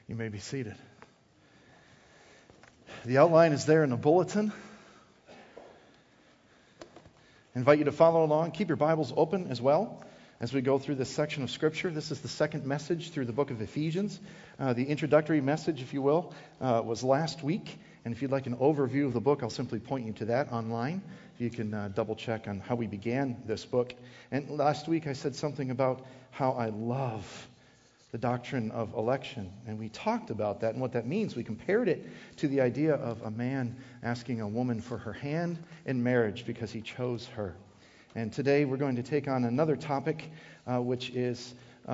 You may be seated. The outline is there in the bulletin. I invite you to follow along. Keep your Bibles open as well as we go through this section of Scripture. This is the second message through the book of Ephesians. The introductory message, if you will, was last week. And if you'd like an overview of the book, I'll simply point you to that online. You can double check on how we began this book. And last week I said something about how I love the doctrine of election. And we talked about that and what that means. We compared it to the idea of a man asking a woman for her hand in marriage because he chose her. And today we're going to take on another topic, which is,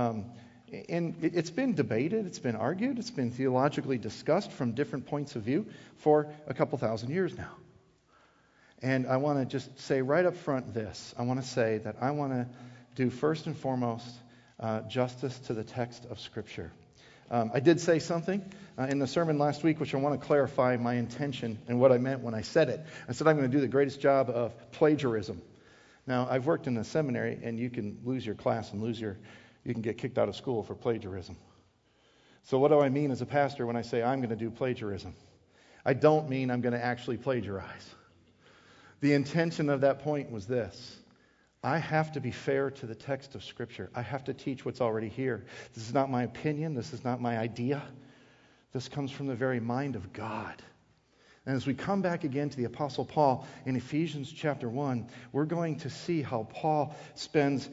it's been debated, it's been argued, it's been theologically discussed from different points of view for a couple thousand years now. And I want to just say right up front this. I want to say that I want to do first and foremost justice to the text of Scripture. I did say something in the sermon last week, which I want to clarify my intention and what I meant when I said it. I said I'm going to do the greatest job of plagiarism. Now, I've worked in a seminary, and you can lose your class and you can get kicked out of school for plagiarism. So what do I mean as a pastor when I say I'm going to do plagiarism? I don't mean I'm going to actually plagiarize. The intention of that point was this. I have to be fair to the text of Scripture. I have to teach what's already here. This is not my opinion. This is not my idea. This comes from the very mind of God. And as we come back again to the Apostle Paul in Ephesians chapter 1, we're going to see how Paul spends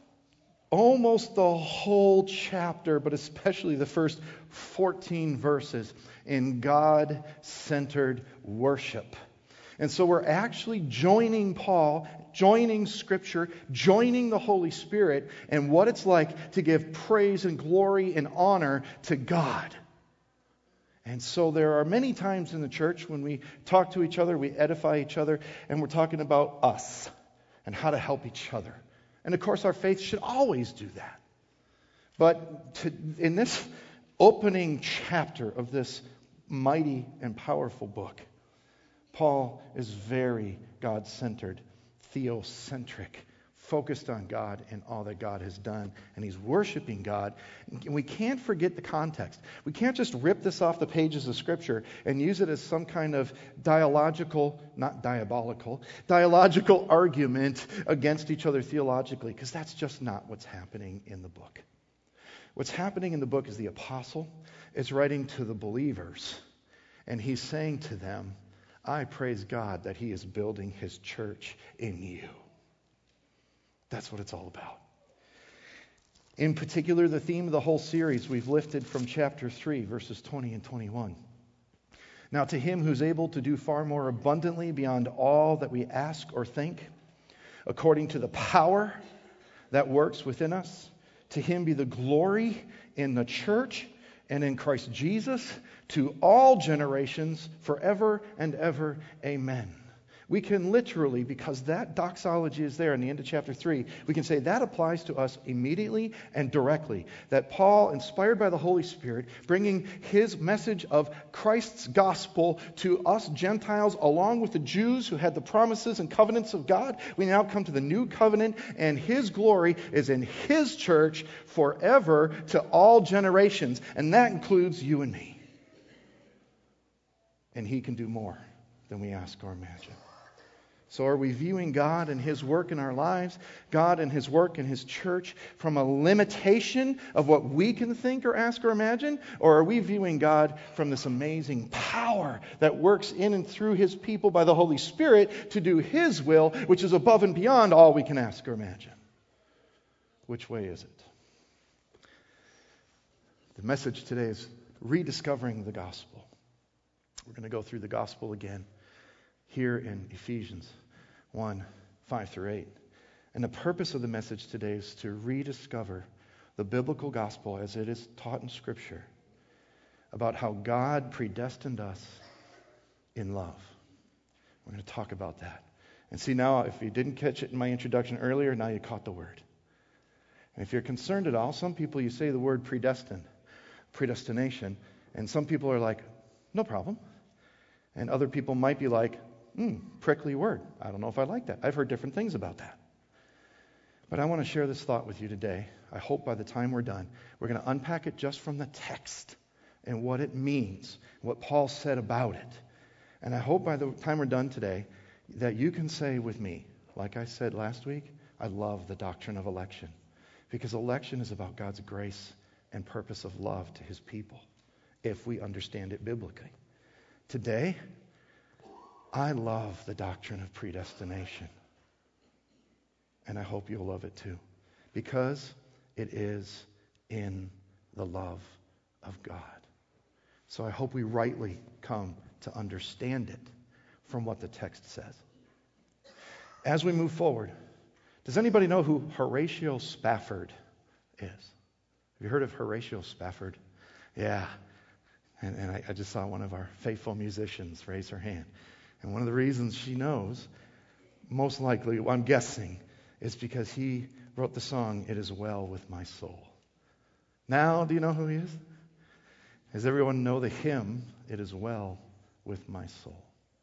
almost the whole chapter, but especially the first 14 verses, in God-centered worship. And so we're actually joining Paul, joining Scripture, joining the Holy Spirit, and what it's like to give praise and glory and honor to God. And so there are many times in the church when we talk to each other, we edify each other, and we're talking about us and how to help each other. And of course our faith should always do that. But in this opening chapter of this mighty and powerful book, Paul is very God-centered, theocentric, focused on God and all that God has done. And he's worshiping God. And we can't forget the context. We can't just rip this off the pages of Scripture and use it as some kind of dialogical argument against each other theologically, because that's just not what's happening in the book. What's happening in the book is the apostle is writing to the believers, and he's saying to them, I praise God that he is building his church in you. That's what it's all about. In particular, the theme of the whole series we've lifted from chapter 3, verses 20 and 21. Now to him who's able to do far more abundantly beyond all that we ask or think, according to the power that works within us, to him be the glory in the church and in Christ Jesus to all generations forever and ever. Amen. We can literally, because that doxology is there in the end of chapter 3, we can say that applies to us immediately and directly. That Paul, inspired by the Holy Spirit, bringing his message of Christ's gospel to us Gentiles, along with the Jews who had the promises and covenants of God, we now come to the new covenant, and his glory is in his church forever to all generations. And that includes you and me. And he can do more than we ask or imagine. So are we viewing God and his work in our lives, God and his work in his church, from a limitation of what we can think or ask or imagine? Or are we viewing God from this amazing power that works in and through his people by the Holy Spirit to do his will, which is above and beyond all we can ask or imagine? Which way is it? The message today is rediscovering the gospel. We're going to go through the gospel again here in Ephesians 1, 5 through 8. And the purpose of the message today is to rediscover the biblical gospel as it is taught in Scripture about how God predestined us in love. We're going to talk about that. And see, now, if you didn't catch it in my introduction earlier, now you caught the word. And if you're concerned at all, some people, you say the word predestination, and some people are like, no problem. And other people might be like, prickly word. I don't know if I like that. I've heard different things about that. But I want to share this thought with you today. I hope by the time we're done, we're going to unpack it just from the text and what it means, what Paul said about it. And I hope by the time we're done today that you can say with me, like I said last week, I love the doctrine of election. Because election is about God's grace and purpose of love to his people, if we understand it biblically. Today, I love the doctrine of predestination. And I hope you'll love it too. Because it is in the love of God. So I hope we rightly come to understand it from what the text says. As we move forward, does anybody know who Horatio Spafford is? Have you heard of Horatio Spafford? Yeah. And I just saw one of our faithful musicians raise her hand. And one of the reasons she knows, most likely, I'm guessing, is because he wrote the song, It Is Well With My Soul. Now, do you know who he is? Does everyone know the hymn, It Is Well With My Soul?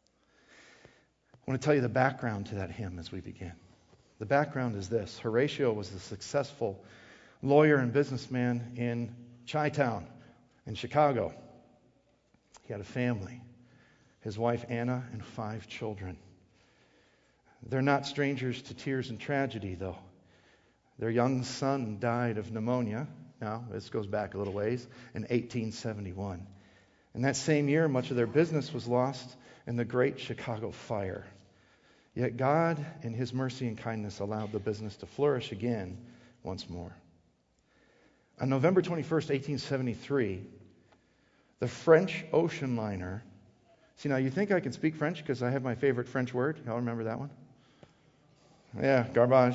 I want to tell you the background to that hymn as we begin. The background is this. Horatio was a successful lawyer and businessman in Chi-Town in Chicago. He had a family, his wife Anna and 5 children. They're not strangers to tears and tragedy, though. Their young son died of pneumonia. Now, this goes back a little ways, in 1871. And that same year, much of their business was lost in the Great Chicago Fire. Yet God, in his mercy and kindness, allowed the business to flourish again once more. On November 21st, 1873, the French ocean liner... See, now you think I can speak French because I have my favorite French word? Y'all remember that one? Yeah, garbage.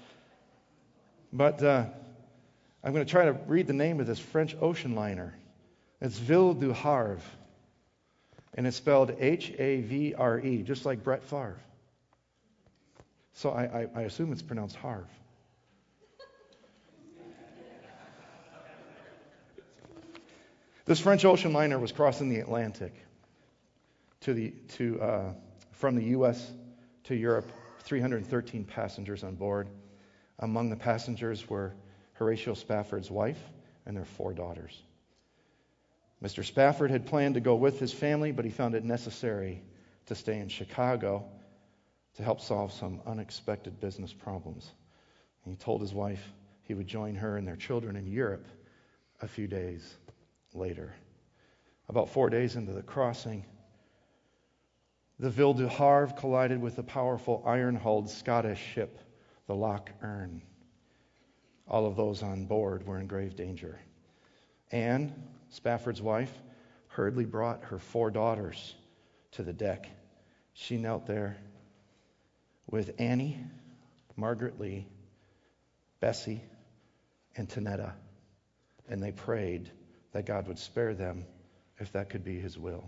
But I'm going to try to read the name of this French ocean liner. It's Ville du Havre. And it's spelled Havre, just like Brett Favre. So I assume it's pronounced Harv. This French ocean liner was crossing the Atlantic from the U.S. to Europe, 313 passengers on board. Among the passengers were Horatio Spafford's wife and their 4 daughters. Mr. Spafford had planned to go with his family, but he found it necessary to stay in Chicago to help solve some unexpected business problems. And he told his wife he would join her and their children in Europe a few days later. About 4 days into the crossing, the Ville du Havre collided with a powerful iron-hulled Scottish ship, the Loch Earn. All of those on board were in grave danger. Anne, Spafford's wife, hurriedly brought her 4 daughters to the deck. She knelt there with Annie, Margaret Lee, Bessie, and Tanetta, and they prayed that God would spare them if that could be his will,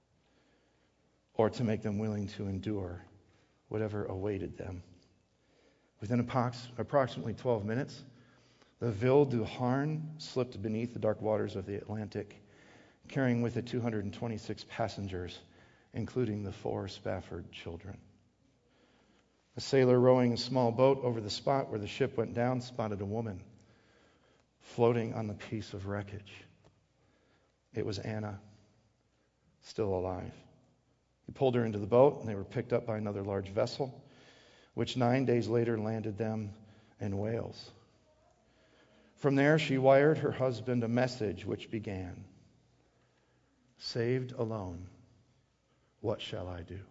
or to make them willing to endure whatever awaited them. Within approximately 12 minutes, the Ville du Havre slipped beneath the dark waters of the Atlantic, carrying with it 226 passengers, including the 4 Spafford children. A sailor rowing a small boat over the spot where the ship went down spotted a woman floating on the piece of wreckage. It was Anna, still alive. He pulled her into the boat, and they were picked up by another large vessel, which 9 days later landed them in Wales. From there, she wired her husband a message which began, "Saved alone, what shall I do?"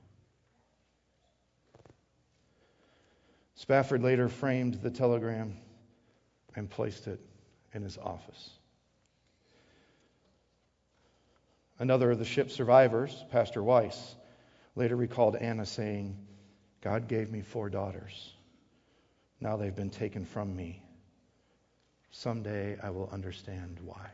Spafford later framed the telegram and placed it in his office. Another of the ship's survivors, Pastor Weiss, later recalled Anna saying, "God gave me 4 daughters. Now they've been taken from me. Someday I will understand why."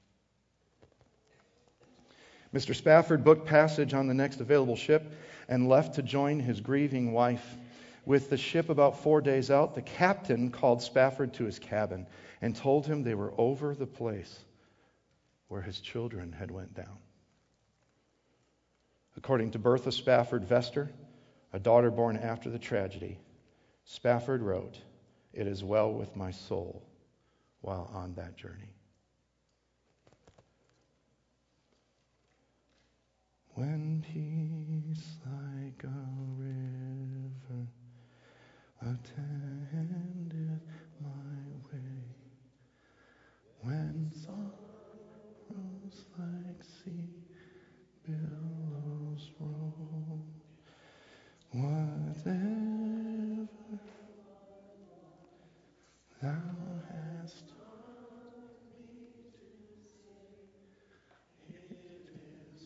Mr. Spafford booked passage on the next available ship and left to join his grieving wife. With the ship about 4 days out, the captain called Spafford to his cabin and told him they were over the place where his children had went down. According to Bertha Spafford Vester, a daughter born after the tragedy, Spafford wrote, "It is well with my soul," while on that journey. When peace like a river attended my way, when sorrows like sea billows roll, whatever thou hast taught me to say, it is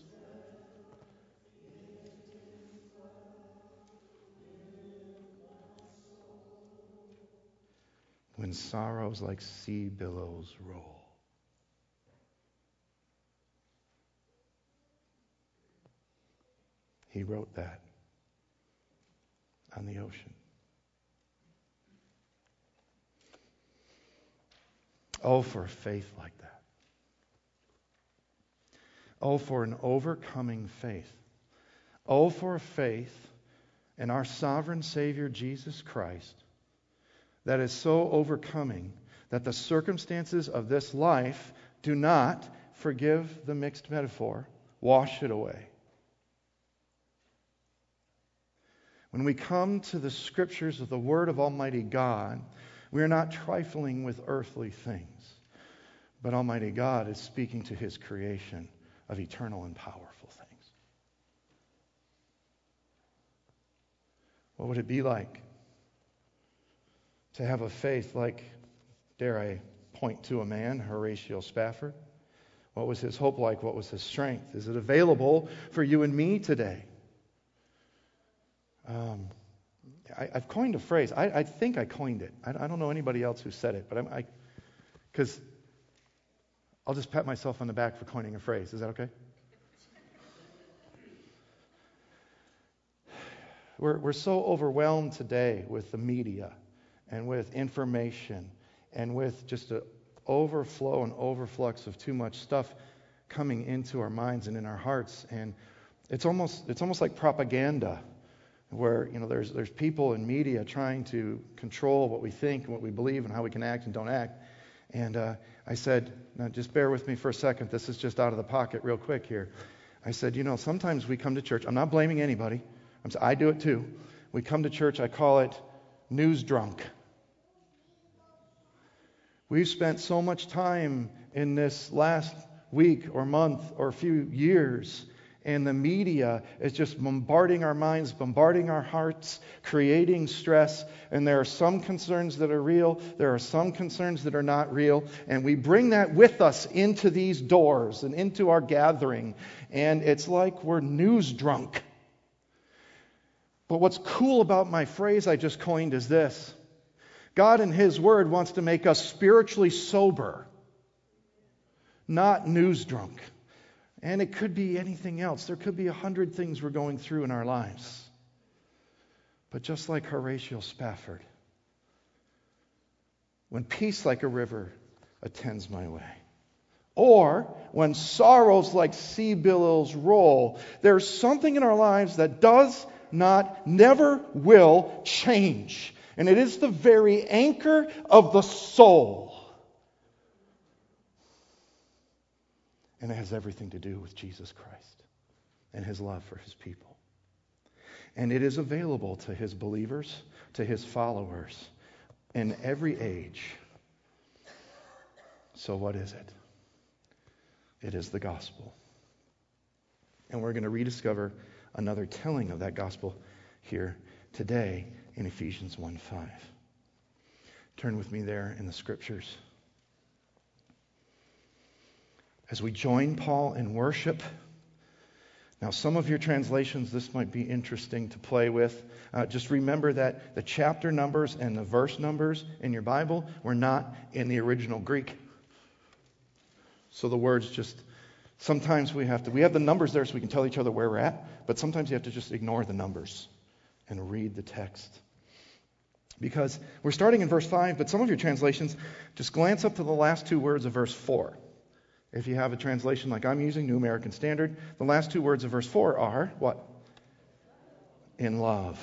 when sorrows like sea billows roll. He wrote that on the ocean. Oh, for a faith like that. Oh, for an overcoming faith. Oh, for a faith in our sovereign Savior, Jesus Christ, that is so overcoming that the circumstances of this life do not, forgive the mixed metaphor, wash it away. When we come to the Scriptures of the Word of Almighty God, we are not trifling with earthly things, but Almighty God is speaking to His creation of eternal and powerful things. What would it be like to have a faith like, dare I point to a man, Horatio Spafford? What was his hope like? What was his strength? Is it available for you and me today? I've coined a phrase. I think I coined it. I don't know anybody else who said it, but because I'll just pat myself on the back for coining a phrase. Is that okay? We're so overwhelmed today with the media and with information and with just an overflow and overflux of too much stuff coming into our minds and in our hearts, and it's almost like propaganda, where there's people in media trying to control what we think and what we believe and how we can act and don't act. And I said, now just bear with me for a second. This is just out of the pocket real quick here. I said, sometimes we come to church. I'm not blaming anybody. I do it too. We come to church, I call it news drunk. We've spent so much time in this last week or month or few years, and the media is just bombarding our minds, bombarding our hearts, creating stress. And there are some concerns that are real. There are some concerns that are not real. And we bring that with us into these doors and into our gathering. And it's like we're news drunk. But what's cool about my phrase I just coined is this. God in His Word wants to make us spiritually sober, not news drunk. And it could be anything else. There could be 100 things we're going through in our lives. But just like Horatio Spafford, when peace like a river attends my way, or when sorrows like sea billows roll, there's something in our lives that does not, never will change. And it is the very anchor of the soul. And it has everything to do with Jesus Christ and His love for His people. And it is available to His believers, to His followers, in every age. So what is it? It is the gospel. And we're going to rediscover another telling of that gospel here today in Ephesians 1:5. Turn with me there in the Scriptures. As we join Paul in worship, now some of your translations, this might be interesting to play with. Just remember that the chapter numbers and the verse numbers in your Bible were not in the original Greek. So the words just, sometimes we have the numbers there so we can tell each other where we're at, but sometimes you have to just ignore the numbers and read the text. Because we're starting in verse 5, but some of your translations, just glance up to the last two words of verse 4. If you have a translation like I'm using, New American Standard, the last two words of verse 4 are what? In love.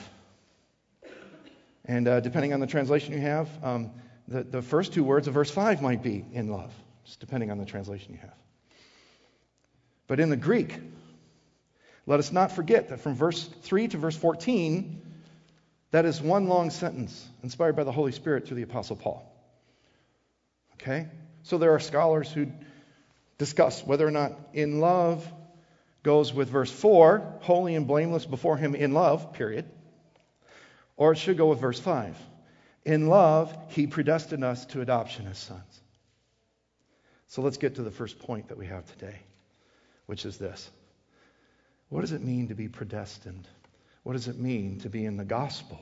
And depending on the translation you have, the first two words of verse 5 might be in love, just depending on the translation you have. But in the Greek, Let us not forget that from verse 3 to verse 14, that is one long sentence inspired by the Holy Spirit through the Apostle Paul. Okay? So there are scholars who discuss whether or not in love goes with verse 4, holy and blameless before him in love, period. Or it should go with verse 5. In love, he predestined us to adoption as sons. So let's get to the first point that we have today, which is this. What does it mean to be predestined? What does it mean to be in the gospel?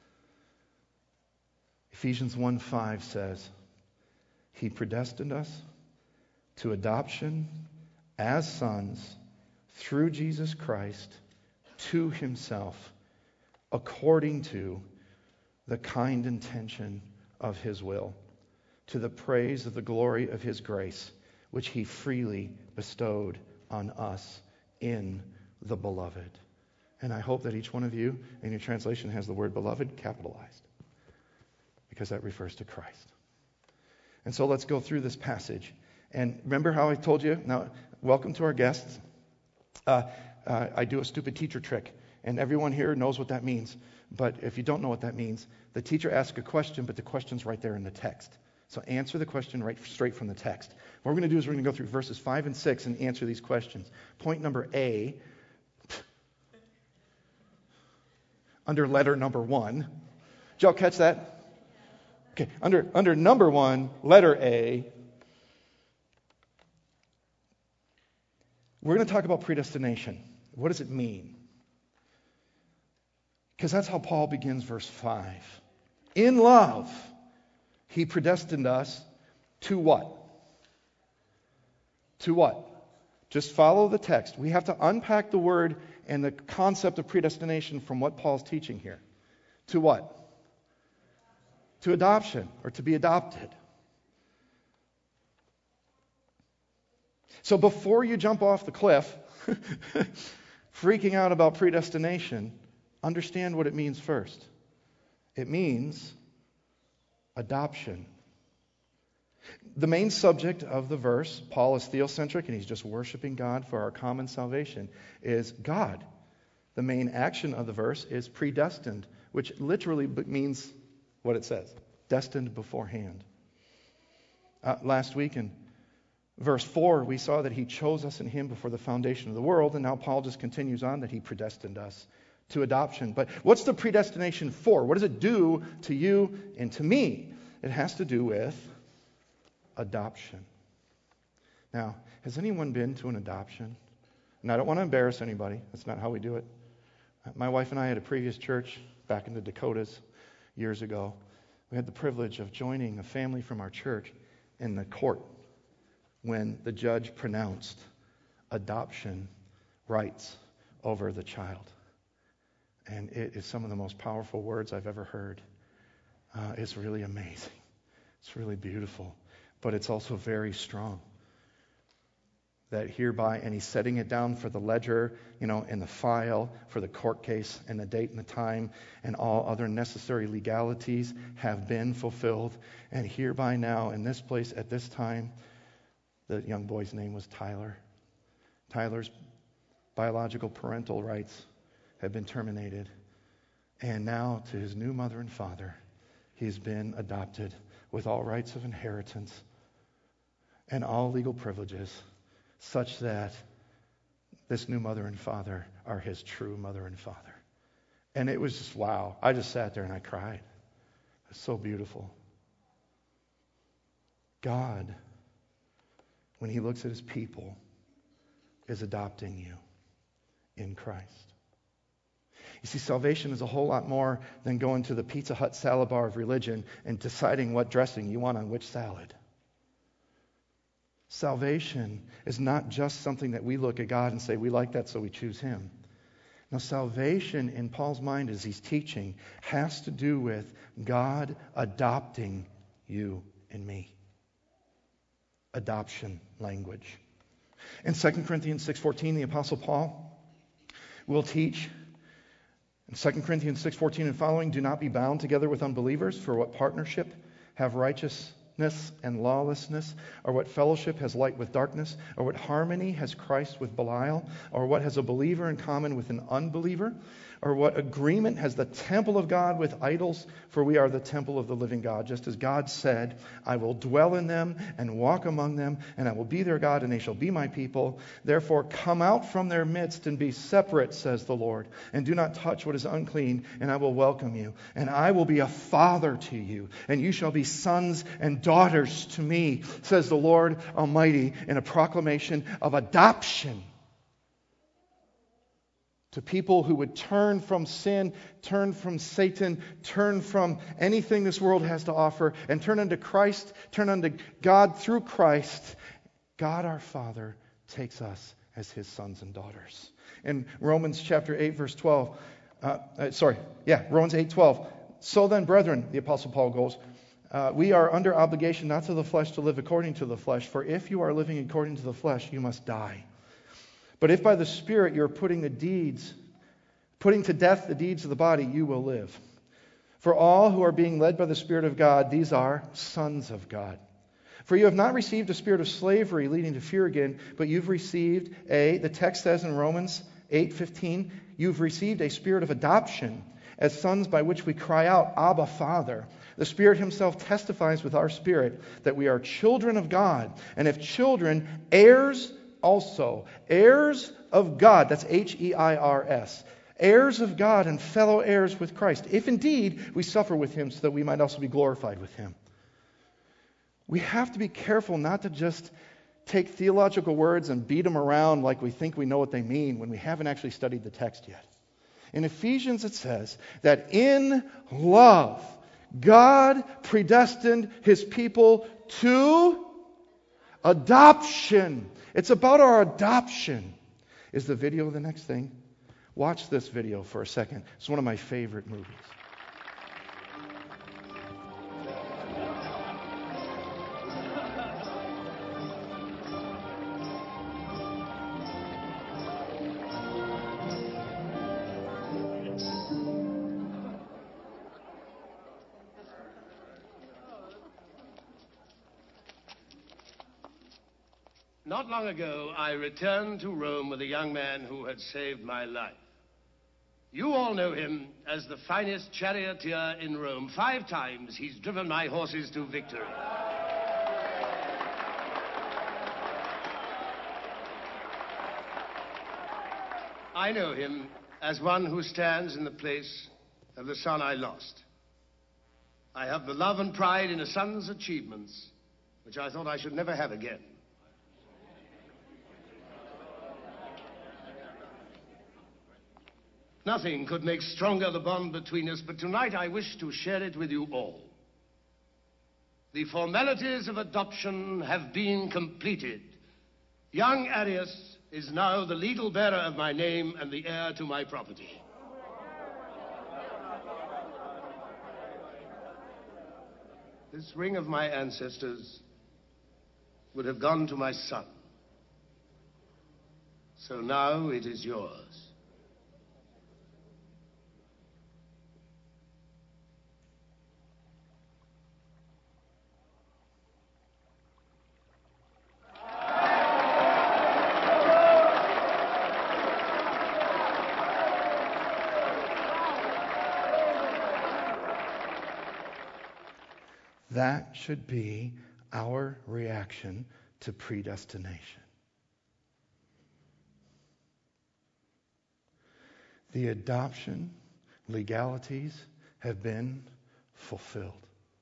Ephesians 1:5 says, He predestined us to adoption as sons through Jesus Christ to Himself, according to the kind intention of His will, to the praise of the glory of His grace, which He freely bestowed on us in the Beloved. And I hope that each one of you in your translation has the word beloved capitalized, because that refers to Christ. And so let's go through this passage. And remember how I told you? Now, welcome to our guests. I do a stupid teacher trick, and everyone here knows what that means. But if you don't know what that means, the teacher asks a question, but the question's right there in the text. So answer the question right straight from the text. What we're going to do is we're going to go through verses 5 and 6 and answer these questions. Point number A, under letter number 1. Did y'all catch that? Okay, under number 1, letter A, we're going to talk about predestination. What does it mean? Because that's how Paul begins verse 5. In love, He predestined us to what? To what? Just follow the text. We have to unpack the word and the concept of predestination from what Paul's teaching here. To what? To adoption, or to be adopted. So before you jump off the cliff, freaking out about predestination, understand what it means first. It means adoption. The main subject of the verse, Paul is theocentric and he's just worshiping God for our common salvation, is God. The main action of the verse is predestined, which literally means what it says, destined beforehand. Last week in verse 4, we saw that He chose us in Him before the foundation of the world, and now Paul just continues on that He predestined us to adoption. But what's the predestination for? What does it do to you and to me? It has to do with adoption. Now, has anyone been to an adoption? And I don't want to embarrass anybody. That's not how we do it. My wife and I at a previous church back in the Dakotas years ago, we had the privilege of joining a family from our church in the court when the judge pronounced adoption rights over the child. And it is some of the most powerful words I've ever heard. It's really amazing. It's really beautiful. But it's also very strong. That hereby, and he's setting it down for the ledger, in the file, for the court case, and the date and the time, and all other necessary legalities have been fulfilled. And hereby now, in this place, at this time, the young boy's name was Tyler. Tyler's biological parental rights have been terminated. And now, to his new mother and father, he's been adopted with all rights of inheritance and all legal privileges, such that this new mother and father are his true mother and father. And it was just, wow. I just sat there and I cried. It's so beautiful. God, when He looks at His people, is adopting you in Christ. You see, salvation is a whole lot more than going to the Pizza Hut salad bar of religion and deciding what dressing you want on which salad. Salvation is not just something that we look at God and say, we like that, so we choose Him. Now, salvation in Paul's mind, as he's teaching, has to do with God adopting you and me. Adoption language. In 2 Corinthians 6:14, the Apostle Paul will teach, in 2 Corinthians 6:14 and following, do not be bound together with unbelievers, for what partnership have righteousness and lawlessness? Or what fellowship has light with darkness? Or what harmony has Christ with Belial? Or what has a believer in common with an unbeliever? Or what agreement has the temple of God with idols? For we are the temple of the living God. Just as God said, I will dwell in them and walk among them, and I will be their God, and they shall be my people. Therefore come out from their midst and be separate, says the Lord, and do not touch what is unclean, and I will welcome you. And I will be a father to you, and you shall be sons and daughters to me, says the Lord Almighty, in a proclamation of adoption to people who would turn from sin, turn from Satan, turn from anything this world has to offer, and turn unto Christ, turn unto God through Christ. God our Father takes us as His sons and daughters. In Romans chapter 8, verse 12, Romans 8:12. So then, brethren, the Apostle Paul goes, we are under obligation not to the flesh to live according to the flesh, for if you are living according to the flesh, you must die. But if by the Spirit you are putting to death the deeds of the body, you will live. For all who are being led by the Spirit of God, these are sons of God. For you have not received a spirit of slavery leading to fear again, but you've received the text says in Romans 8:15, you've received a spirit of adoption as sons, by which we cry out, Abba, Father. The Spirit Himself testifies with our spirit that we are children of God, and if children, heirs also, heirs of God, that's Heirs, heirs of God and fellow heirs with Christ, if indeed we suffer with Him so that we might also be glorified with Him. We have to be careful not to just take theological words and beat them around like we think we know what they mean when we haven't actually studied the text yet. In Ephesians it says that in love, God predestined His people to adoption. It's about our adoption. Is the video the next thing? Watch this video for a second. It's one of my favorite movies. Not long ago, I returned to Rome with a young man who had saved my life. You all know him as the finest charioteer in Rome. 5 times he's driven my horses to victory. I know him as one who stands in the place of the son I lost. I have the love and pride in a son's achievements, which I thought I should never have again. Nothing could make stronger the bond between us, but tonight I wish to share it with you all. The formalities of adoption have been completed. Young Arius is now the legal bearer of my name and the heir to my property. This ring of my ancestors would have gone to my son. So now it is yours. That should be our reaction to predestination. The adoption legalities have been fulfilled.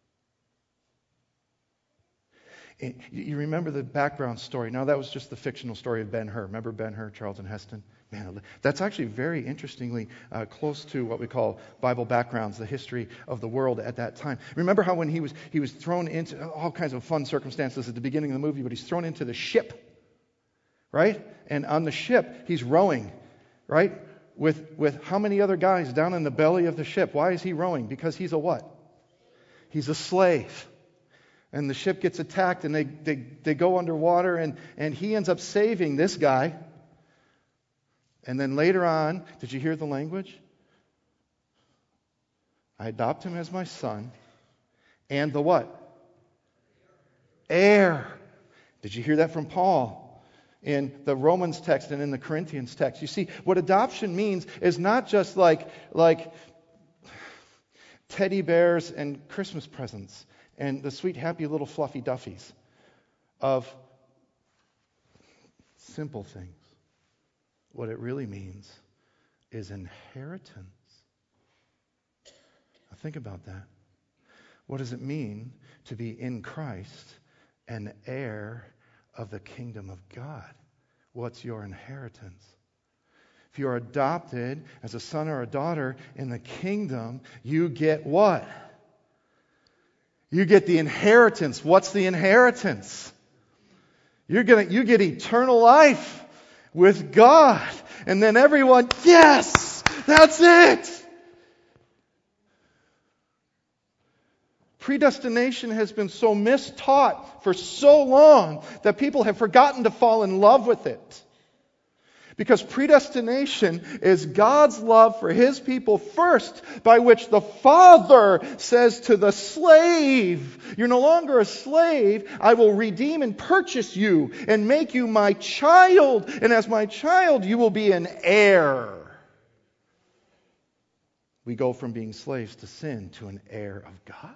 You remember the background story. Now, that was just the fictional story of Ben-Hur. Remember Ben-Hur, Charlton Heston? Man, that's actually very interestingly close to what we call Bible backgrounds, the history of the world at that time. Remember how when he was thrown into all kinds of fun circumstances at the beginning of the movie, but he's thrown into the ship, right? And on the ship, he's rowing, right? With how many other guys down in the belly of the ship? Why is he rowing? Because he's a what? He's a slave. And the ship gets attacked and they go underwater and he ends up saving this guy. And then later on, did you hear the language? I adopt him as my son. And the what? Heir. Did you hear that from Paul in the Romans text and in the Corinthians text? You see, what adoption means is not just like teddy bears and Christmas presents and the sweet, happy little fluffy duffies of simple things. What it really means is inheritance. Now think about that. What does it mean to be in Christ, an heir of the kingdom of God? What's your inheritance? If you are adopted as a son or a daughter in the kingdom, you get what? You get the inheritance. What's the inheritance? You get eternal life with God. And then everyone, yes, that's it. Predestination has been so mistaught for so long that people have forgotten to fall in love with it. Because predestination is God's love for His people first, by which the Father says to the slave, you're no longer a slave, I will redeem and purchase you and make you my child, and as my child you will be an heir. We go from being slaves to sin to an heir of God.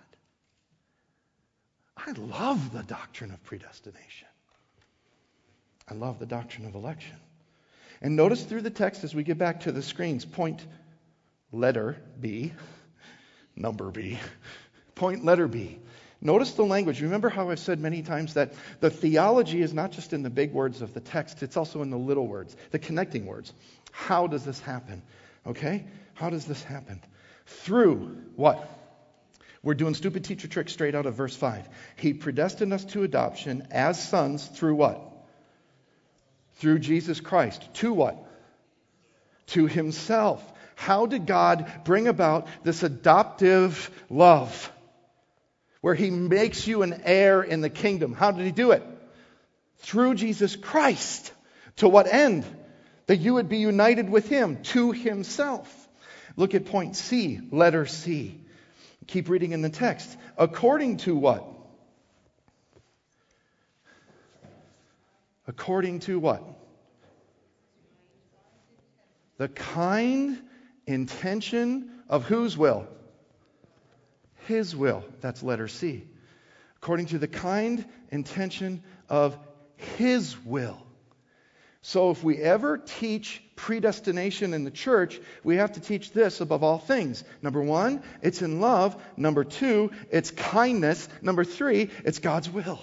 I love the doctrine of predestination. I love the doctrine of election. And notice through the text as we get back to the screens, point letter B, number B, point letter B. Notice the language. Remember how I've said many times that the theology is not just in the big words of the text, it's also in the little words, the connecting words. How does this happen? Okay? How does this happen? Through what? We're doing stupid teacher tricks straight out of verse 5. He predestined us to adoption as sons through what? Through Jesus Christ. To what? To Himself. How did God bring about this adoptive love where He makes you an heir in the kingdom? How did He do it? Through Jesus Christ. To what end? That you would be united with Him. To Himself. Look at point C, letter C. Keep reading in the text. According to what? According to what? The kind intention of whose will? His will. That's letter C. According to the kind intention of His will. So if we ever teach predestination in the church, we have to teach this above all things. Number one, it's in love. Number two, it's kindness. Number three, it's God's will.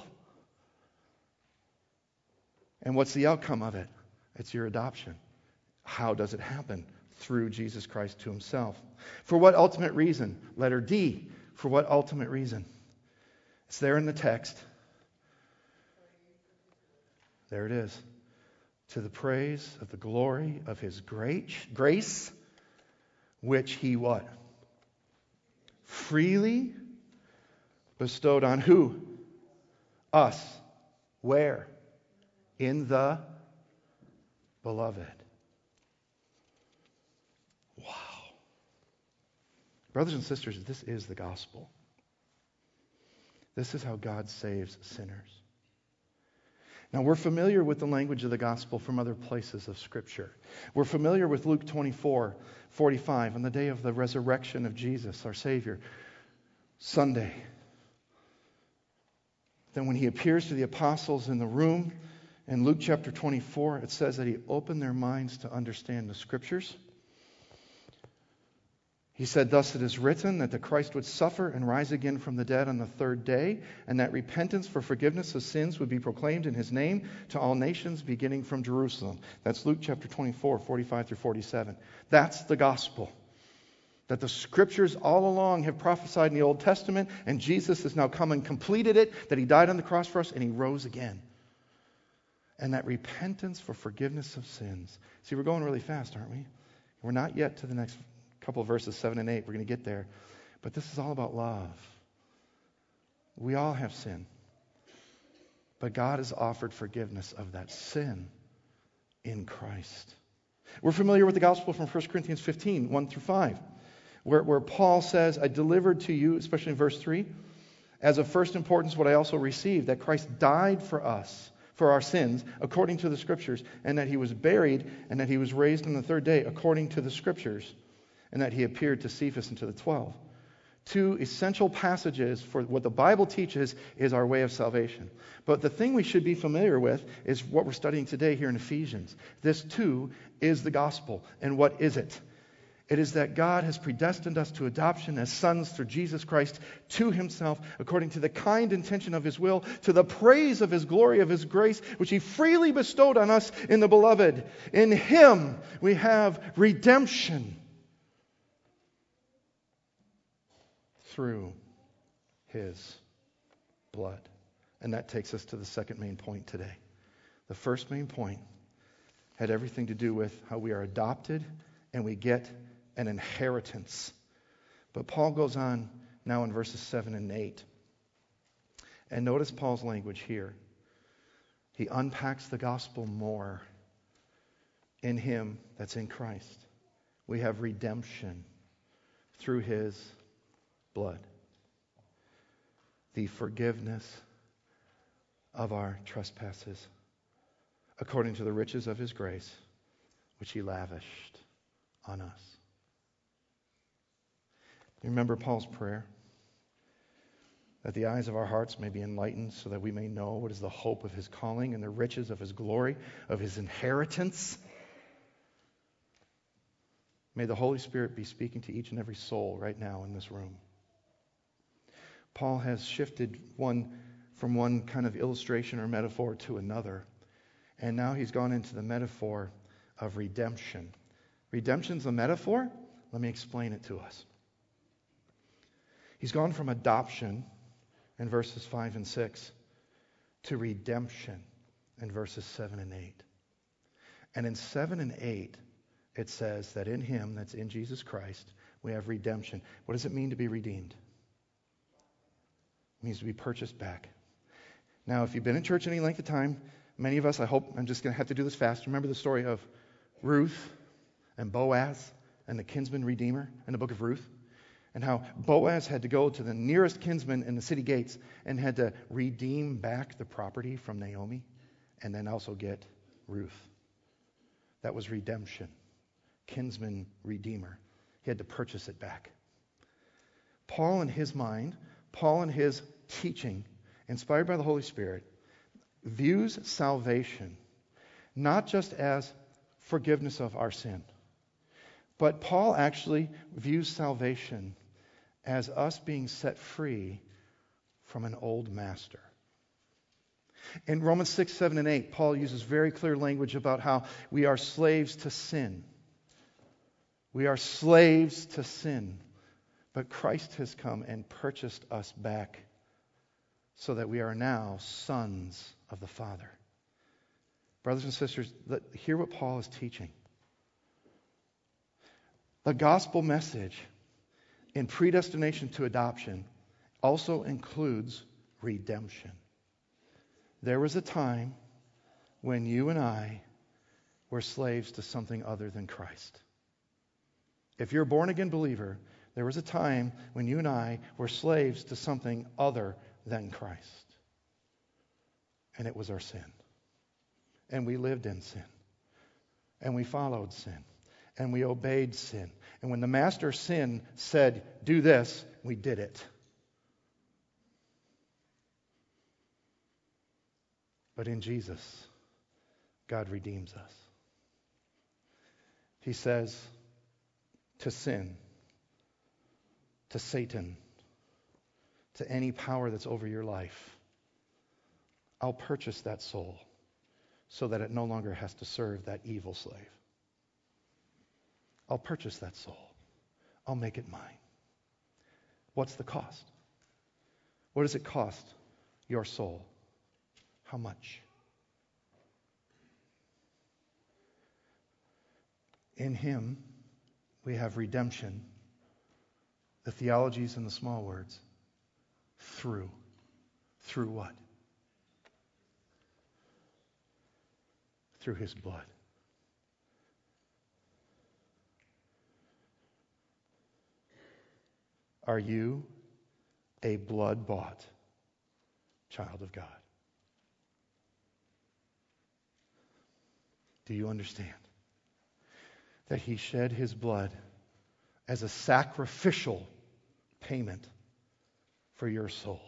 And what's the outcome of it? It's your adoption. How does it happen? Through Jesus Christ to Himself. For what ultimate reason? Letter D. For what ultimate reason? It's there in the text. There it is. To the praise of the glory of His grace, which He what? Freely bestowed on who? Us. Where? In the beloved. Wow. Brothers and sisters, this is the gospel. This is how God saves sinners. Now, we're familiar with the language of the gospel from other places of Scripture. We're familiar with Luke 24:45 on the day of the resurrection of Jesus, our Savior, Sunday. Then when He appears to the apostles in the room, in Luke chapter 24, it says that He opened their minds to understand the Scriptures. He said, thus it is written that the Christ would suffer and rise again from the dead on the third day, and that repentance for forgiveness of sins would be proclaimed in His name to all nations, beginning from Jerusalem. That's Luke chapter 24, 45 through 47. That's the gospel. That the Scriptures all along have prophesied in the Old Testament, and Jesus has now come and completed it, that He died on the cross for us, and He rose again. And that repentance for forgiveness of sins. See, we're going really fast, aren't we? We're not yet to the next couple of verses, 7 and 8. We're going to get there. But this is all about love. We all have sin. But God has offered forgiveness of that sin in Christ. We're familiar with the gospel from 1 Corinthians 15, 1 through 5, where Paul says, I delivered to you, especially in verse 3, As of first importance, what I also received, that Christ died for us, for our sins, according to the Scriptures, and that he was buried, and that he was raised on the third day, according to the Scriptures, and that he appeared to Cephas and to the 12. Two essential passages for what the Bible teaches is our way of salvation. But the thing we should be familiar with is what we're studying today here in Ephesians. This too is the gospel. And what is it? It is that God has predestined us to adoption as sons through Jesus Christ to himself, according to the kind intention of his will, to the praise of his glory, of his grace, which he freely bestowed on us in the Beloved. In him we have redemption through his blood. And that takes us to the second main point today. The first main point had everything to do with how we are adopted and we get an inheritance. But Paul goes on now in verses 7 and 8. And notice Paul's language here. He unpacks the gospel more. In him, that's in Christ, we have redemption through his blood. The forgiveness of our trespasses, according to the riches of his grace, which he lavished on us. You remember Paul's prayer? That the eyes of our hearts may be enlightened, so that we may know what is the hope of his calling and the riches of his glory, of his inheritance. May the Holy Spirit be speaking to each and every soul right now in this room. Paul has shifted from one kind of illustration or metaphor to another. And now he's gone into the metaphor of redemption. Redemption's a metaphor? Let me explain it to us. He's gone from adoption in verses 5 and 6 to redemption in verses 7 and 8. And in 7 and 8, it says that in him, that's in Jesus Christ, we have redemption. What does it mean to be redeemed? It means to be purchased back. Now, if you've been in church any length of time, many of us, I hope, I'm just going to have to do this fast. Remember the story of Ruth and Boaz and the kinsman redeemer in the book of Ruth? And how Boaz had to go to the nearest kinsman in the city gates and had to redeem back the property from Naomi and then also get Ruth. That was redemption. Kinsman redeemer. He had to purchase it back. Paul in his mind, Paul in his teaching, inspired by the Holy Spirit, views salvation not just as forgiveness of our sin, but Paul actually views salvation as us being set free from an old master. In Romans 6, 7, and 8, Paul uses very clear language about how we are slaves to sin. We are slaves to sin. But Christ has come and purchased us back so that we are now sons of the Father. Brothers and sisters, hear what Paul is teaching. The gospel message in predestination to adoption also includes redemption. There was a time when you and I were slaves to something other than Christ. If you're a born-again believer, there was a time when you and I were slaves to something other than Christ. And it was our sin. And we lived in sin. And we followed sin. And we obeyed sin. And when the master sin said, do this, we did it. But in Jesus, God redeems us. He says to sin, to Satan, to any power that's over your life, I'll purchase that soul so that it no longer has to serve that evil slave. I'll purchase that soul. I'll make it mine. What's the cost? What does it cost your soul? How much? In him, we have redemption. The theologies and the small words. Through. Through what? Through his blood. Are you a blood-bought child of God. Do you understand that He shed His blood as a sacrificial payment for your soul?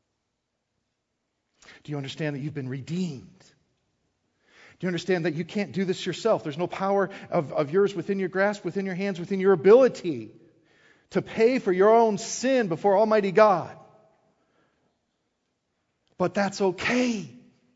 Do you understand that you've been redeemed? Do you understand that you can't do this yourself? There's no power of yours within your grasp, within your hands, within your ability to pay for your own sin before Almighty God. But that's okay.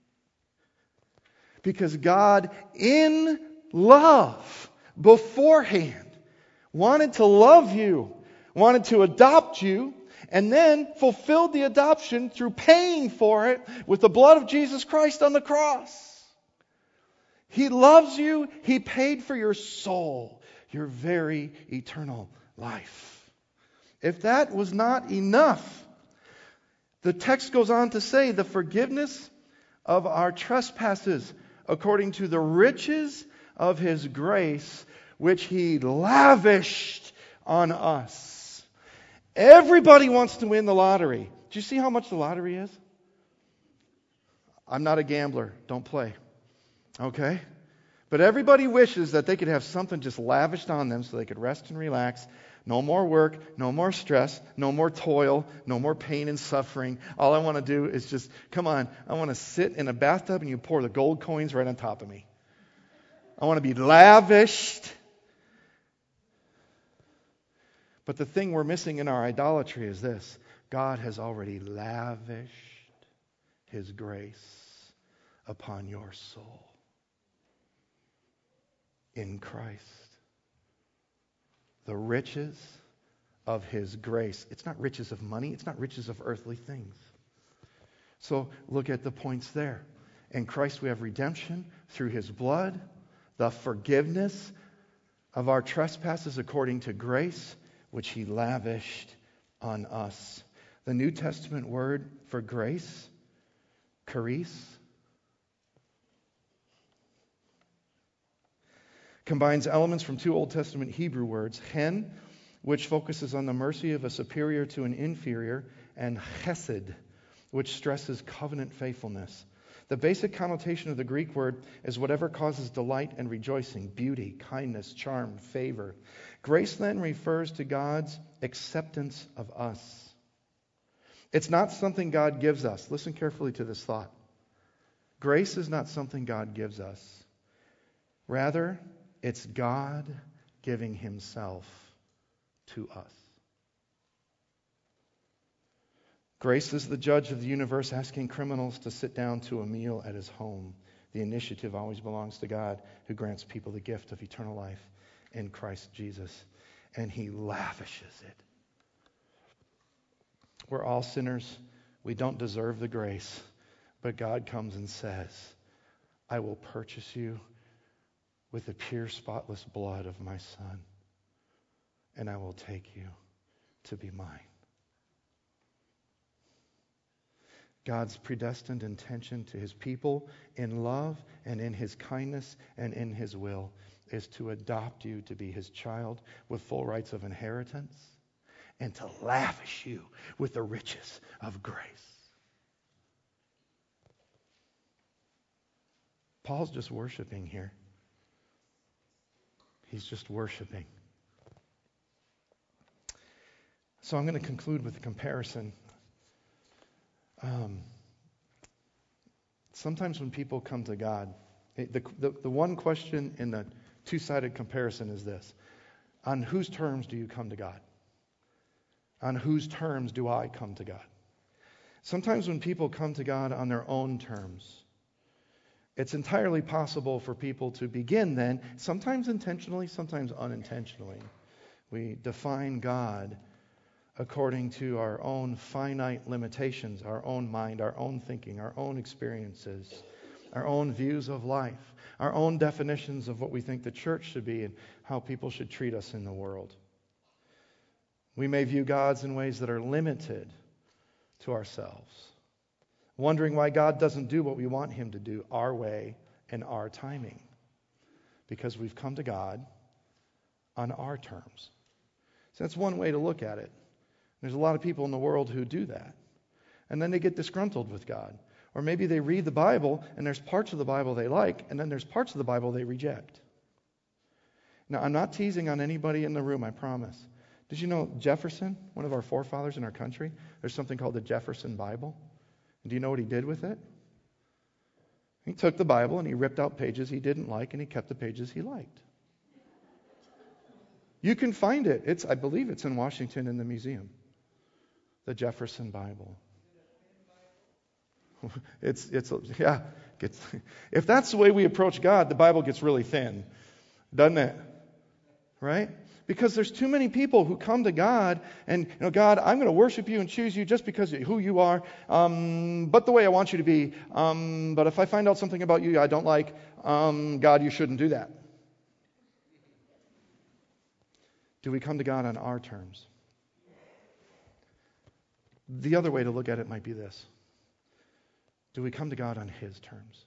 Because God, in love, beforehand, wanted to love you, wanted to adopt you, and then fulfilled the adoption through paying for it with the blood of Jesus Christ on the cross. He loves you. He paid for your soul, your very eternal life. If that was not enough, the text goes on to say the forgiveness of our trespasses according to the riches of His grace, which He lavished on us. Everybody wants to win the lottery. Do you see how much the lottery is? I'm not a gambler. Don't play. Okay? But everybody wishes that they could have something just lavished on them so they could rest and relax. No more work, no more stress, no more toil, no more pain and suffering. All I want to do is just, come on, I want to sit in a bathtub and you pour the gold coins right on top of me. I want to be lavished. But the thing we're missing in our idolatry is this: God has already lavished His grace upon your soul in Christ. The riches of His grace. It's not riches of money. It's not riches of earthly things. So look at the points there. In Christ we have redemption through His blood, the forgiveness of our trespasses according to grace, which He lavished on us. The New Testament word for grace, charis, combines elements from two Old Testament Hebrew words, chen, which focuses on the mercy of a superior to an inferior, and chesed, which stresses covenant faithfulness. The basic connotation of the Greek word is whatever causes delight and rejoicing, beauty, kindness, charm, favor. Grace then refers to God's acceptance of us. It's not something God gives us. Listen carefully to this thought. Grace is not something God gives us. Rather, it's God giving Himself to us. Grace is the judge of the universe asking criminals to sit down to a meal at His home. The initiative always belongs to God, who grants people the gift of eternal life in Christ Jesus. And He lavishes it. We're all sinners. We don't deserve the grace. But God comes and says, I will purchase you with the pure, spotless blood of my Son, and I will take you to be mine. God's predestined intention to His people in love and in His kindness and in His will is to adopt you to be His child with full rights of inheritance and to lavish you with the riches of grace. Paul's just worshiping here. He's just worshiping. So I'm going to conclude with a comparison. Sometimes when people come to God, the one question in the two-sided comparison is this: on whose terms do you come to God? On whose terms do I come to God? Sometimes when people come to God on their own terms, it's entirely possible for people to begin then, sometimes intentionally, sometimes unintentionally. We define God according to our own finite limitations, our own mind, our own thinking, our own experiences, our own views of life, our own definitions of what we think the church should be and how people should treat us in the world. We may view God in ways that are limited to ourselves, wondering why God doesn't do what we want Him to do our way and our timing, because we've come to God on our terms. So that's one way to look at it. There's a lot of people in the world who do that. And then they get disgruntled with God. Or maybe they read the Bible, and there's parts of the Bible they like, and then there's parts of the Bible they reject. Now, I'm not teasing on anybody in the room, I promise. Did you know Jefferson, one of our forefathers in our country, there's something called the Jefferson Bible? And do you know what he did with it? He took the Bible and he ripped out pages he didn't like, and he kept the pages he liked. You can find it. I believe it's in Washington in the museum. The Jefferson Bible. If that's the way we approach God, the Bible gets really thin, doesn't it? Right? Because there's too many people who come to God and, God, I'm going to worship you and choose you just because of who you are, but the way I want you to be. But if I find out something about you I don't like, God, you shouldn't do that. Do we come to God on our terms? The other way to look at it might be this. Do we come to God on His terms?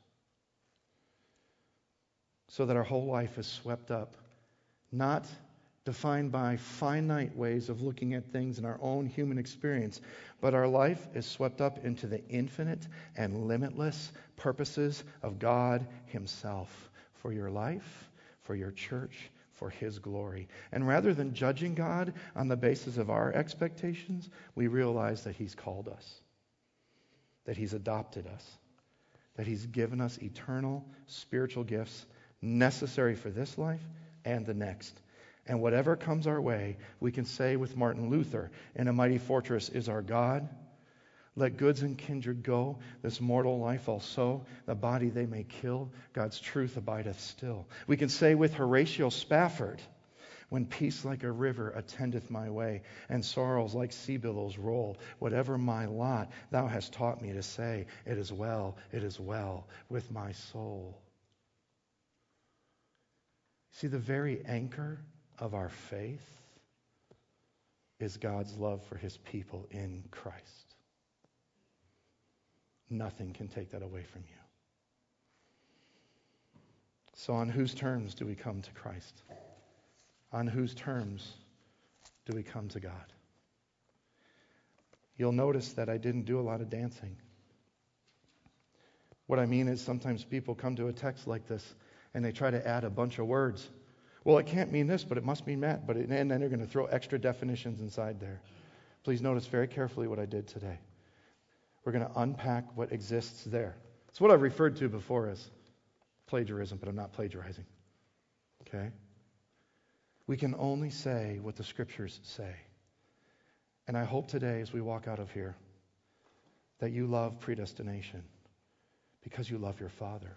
So that our whole life is swept up, not defined by finite ways of looking at things in our own human experience, but our life is swept up into the infinite and limitless purposes of God Himself for your life, for your church, for His glory. And rather than judging God on the basis of our expectations, we realize that He's called us, that He's adopted us, that He's given us eternal spiritual gifts necessary for this life and the next. And whatever comes our way, we can say with Martin Luther, "In a mighty fortress is our God. Let goods and kindred go, this mortal life also, the body they may kill, God's truth abideth still." We can say with Horatio Spafford, "When peace like a river attendeth my way, and sorrows like sea billows roll, whatever my lot, thou hast taught me to say, it is well with my soul." See, the very anchor of our faith is God's love for His people in Christ. Nothing can take that away from you. So on whose terms do we come to Christ? On whose terms do we come to God? You'll notice that I didn't do a lot of dancing. What I mean is sometimes people come to a text like this and they try to add a bunch of words. Well, it can't mean this, but it must mean that. And then they're going to throw extra definitions inside there. Please notice very carefully what I did today. We're going to unpack what exists there. It's what I've referred to before as plagiarism, but I'm not plagiarizing. Okay? We can only say what the Scriptures say. And I hope today, as we walk out of here, that you love predestination because you love your Father.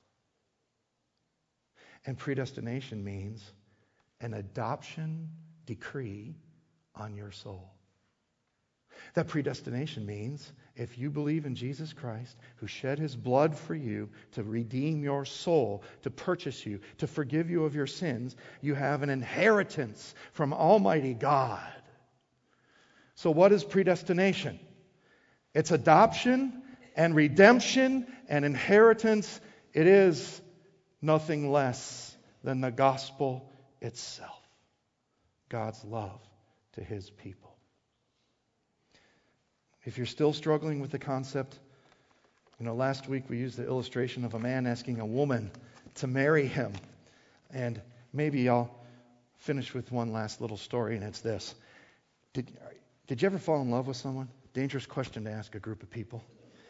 And predestination means an adoption decree on your soul. That predestination means if you believe in Jesus Christ, who shed His blood for you to redeem your soul, to purchase you, to forgive you of your sins, you have an inheritance from Almighty God. So what is predestination? It's adoption and redemption and inheritance. It is nothing less than the gospel itself. God's love to His people. If you're still struggling with the concept, last week we used the illustration of a man asking a woman to marry him. And maybe I'll finish with one last little story, and it's this. Did you ever fall in love with someone? Dangerous question to ask a group of people.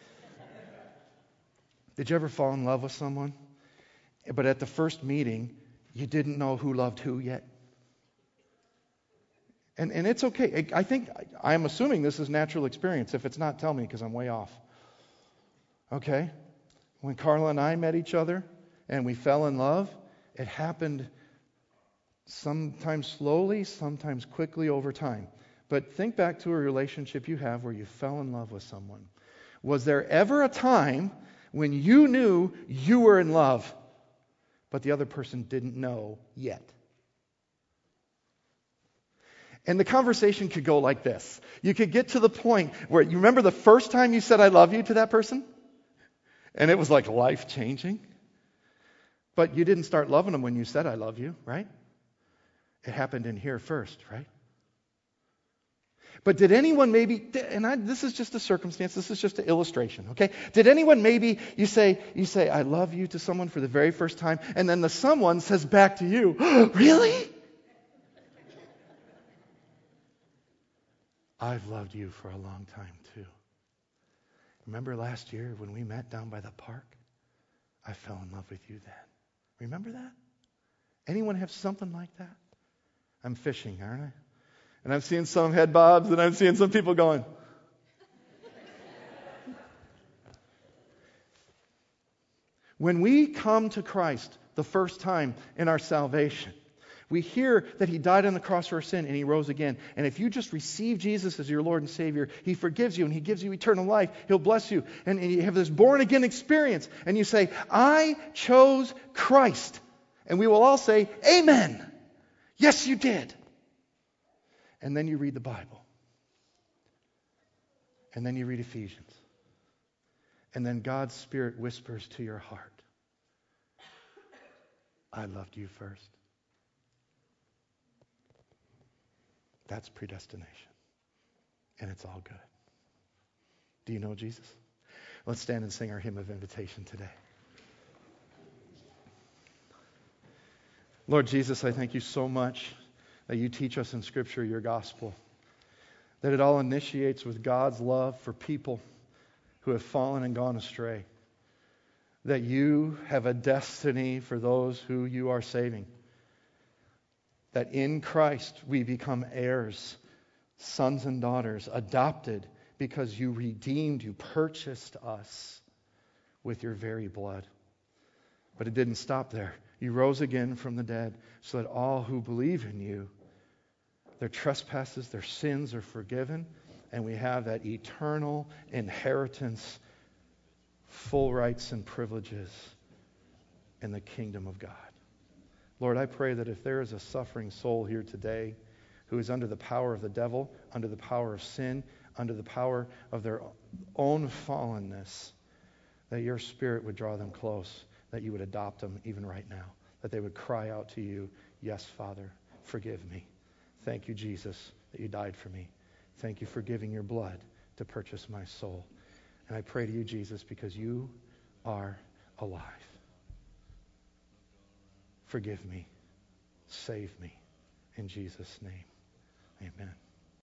Did you ever fall in love with someone, but at the first meeting, you didn't know who loved who yet? And it's okay. I'm assuming this is natural experience. If it's not, tell me, because I'm way off. Okay? When Carla and I met each other and we fell in love, it happened sometimes slowly, sometimes quickly over time. But think back to a relationship you have where you fell in love with someone. Was there ever a time when you knew you were in love, but the other person didn't know yet? And the conversation could go like this. You could get to the point where you remember the first time you said I love you to that person? And it was like life-changing. But you didn't start loving them when you said I love you, right? It happened in here first, right? But did anyone maybe, this is just a circumstance, this is just an illustration, okay? Did anyone maybe, you say, I love you to someone for the very first time, and then the someone says back to you, really? I've loved you for a long time too. Remember last year when we met down by the park? I fell in love with you then. Remember that? Anyone have something like that? I'm fishing, aren't I? And I'm seeing some head bobs, and I'm seeing some people going. When we come to Christ the first time in our salvation, we hear that He died on the cross for our sin and He rose again. And if you just receive Jesus as your Lord and Savior, He forgives you and He gives you eternal life. He'll bless you. And you have this born again experience. And you say, I chose Christ. And we will all say, Amen. Yes, you did. And then you read the Bible. And then you read Ephesians. And then God's Spirit whispers to your heart, I loved you first. That's predestination. And it's all good. Do you know Jesus? Let's stand and sing our hymn of invitation today. Lord Jesus, I thank you so much that you teach us in Scripture your gospel. That it all initiates with God's love for people who have fallen and gone astray. That you have a destiny for those who you are saving. That in Christ we become heirs, sons and daughters, adopted because you redeemed, you purchased us with your very blood. But it didn't stop there. You rose again from the dead so that all who believe in you, their trespasses, their sins are forgiven, and we have that eternal inheritance, full rights and privileges in the kingdom of God. Lord, I pray that if there is a suffering soul here today who is under the power of the devil, under the power of sin, under the power of their own fallenness, that your Spirit would draw them close, that you would adopt them even right now, that they would cry out to you, yes, Father, forgive me. Thank you, Jesus, that you died for me. Thank you for giving your blood to purchase my soul. And I pray to you, Jesus, because you are alive. Forgive me. Save me. In Jesus' name, amen.